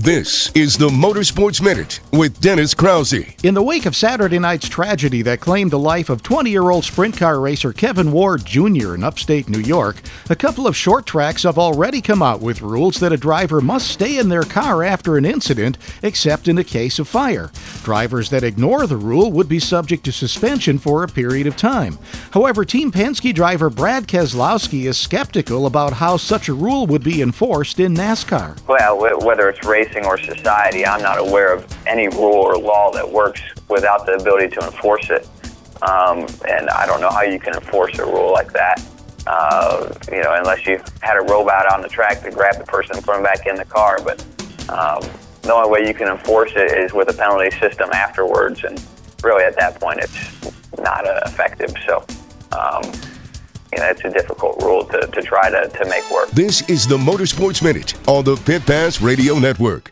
This is the Motorsports Minute with Dennis Krause. In the wake of Saturday night's tragedy that claimed the life of 20-year-old sprint car racer Kevin Ward Jr. in upstate New York, a couple of short tracks have already come out with rules that a driver must stay in their car after an incident, except in the case of fire. Drivers that ignore the rule would be subject to suspension for a period of time. However, Team Penske driver Brad Keselowski is skeptical about how such a rule would be enforced in NASCAR. Well, whether it's racing or society, I'm not aware of any rule or law that works without the ability to enforce it. And I don't know how you can enforce a rule like that, unless you had a robot on the track to grab the person and put them back in the car. But the only way you can enforce it is with a penalty system afterwards, and really at that point it's not effective. So it's a difficult rule to try to make work. This is the Motorsports Minute on the Pit Pass Radio Network.